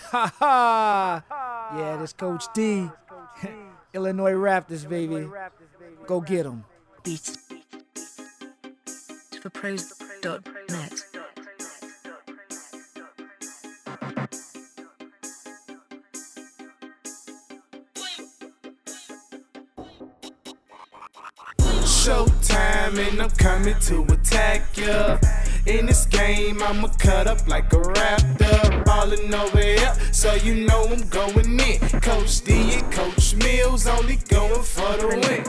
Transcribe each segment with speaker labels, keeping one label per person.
Speaker 1: Ha ha! Yeah, this Coach D. Illinois Raptors, baby. Go get 'em.
Speaker 2: Beats for praise.net.
Speaker 3: Showtime and I'm coming to attack ya. In this game, I'ma cut up like a raptor. Ballin' over here, so you know I'm going in. Coach D and Coach Mills only going for the win.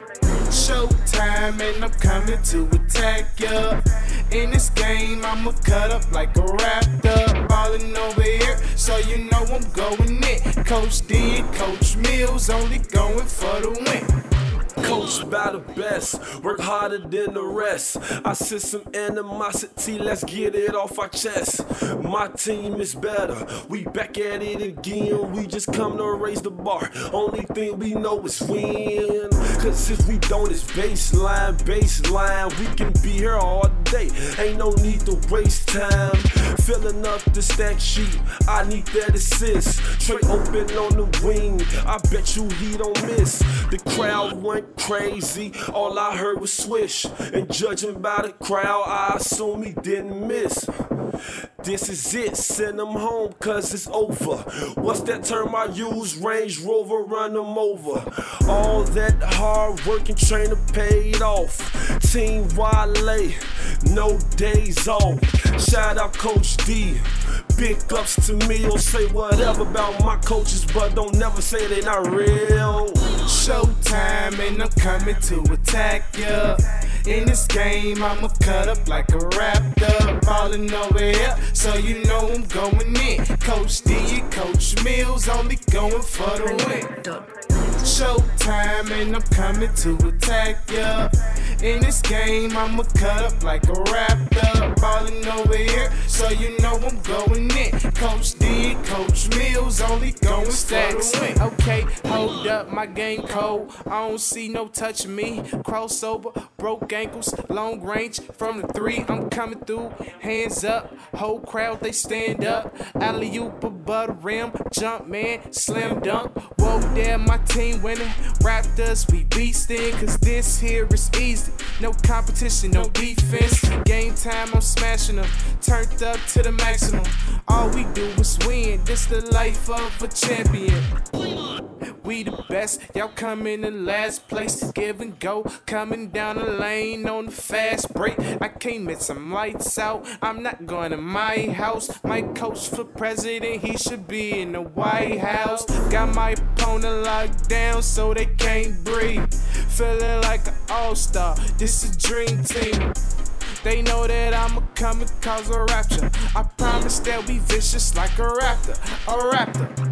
Speaker 3: Showtime and I'm coming to attack ya. In this game, I'ma cut up like a raptor. Ballin' over here, so you know I'm going in. Coach D and Coach Mills only going for the win.
Speaker 4: Coached by the best, work harder than the rest. I sense some animosity, let's get it off our chest. My team is better, we back at it again. We just come to raise the bar, only thing we know is win. Cause if we don't, it's baseline. We can be here all day, ain't no need to waste time. Filling up the stat sheet, I need that assist. Trey open on the wing, I bet you he don't miss. The crowd went crazy, all I heard was swish. And judging by the crowd, I assume he didn't miss. This is it, send him home cause it's over. What's that term I use? Range Rover, run him over. All that hard work and training paid off. Team Wale, no days off. Shout out Coach D, big ups to me. Or say whatever about my coaches, but don't never say they not real.
Speaker 3: Showtime and I'm coming to attack ya. In this game, I'ma cut up like a raptor. Ballin' over here, so you know I'm going in. Coach D and Coach Mills only going for the win. Showtime and I'm coming to attack ya. In this game, I'ma cut up like a raptor. Ballin' over here, so you know I'm going in. Coach D and Coach Mills only going for the win. Okay, hold up, my game cold. I don't see no touching me. Crossover, broke ankles, long range from the three. I'm coming through, hands up. Whole crowd they stand up. Alley-oop above the rim, jump man, slam dunk. Whoa there, my team winning. Raptors, we beastin', cause this here is easy. No competition, no defense. Game time, I'm smashing them. Turned up to the maximum. All we do is win. This the life of a champion. We the best, y'all coming in last place. Give and go, coming down the lane on the fast break. I came at some lights out, I'm not going to my house. My coach for president, he should be in the White House. Got my opponent locked down so they can't breathe. Feeling like an all-star, this a dream team. They know that I'ma come and cause a rapture. I promise that we vicious like a raptor.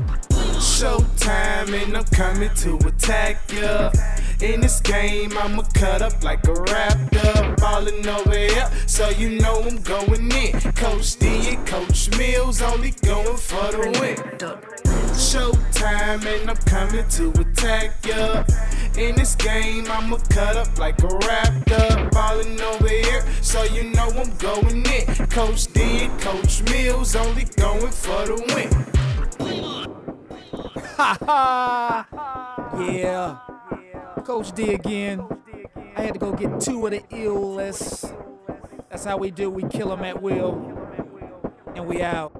Speaker 3: Showtime and I'm coming to attack ya. In this game, I'ma cut up like a raptor. Ballin' over here, so you know I'm going in. Coach D and Coach Mills only going for the win. Showtime and I'm coming to attack ya. In this game, I'ma cut up like a raptor. Ballin' over here, so you know I'm going in. Coach D and Coach Mills only going for the win.
Speaker 1: Ha ha! Yeah. Coach D again. I had to go get two of the illest. That's how we do. We kill them at will. And we out.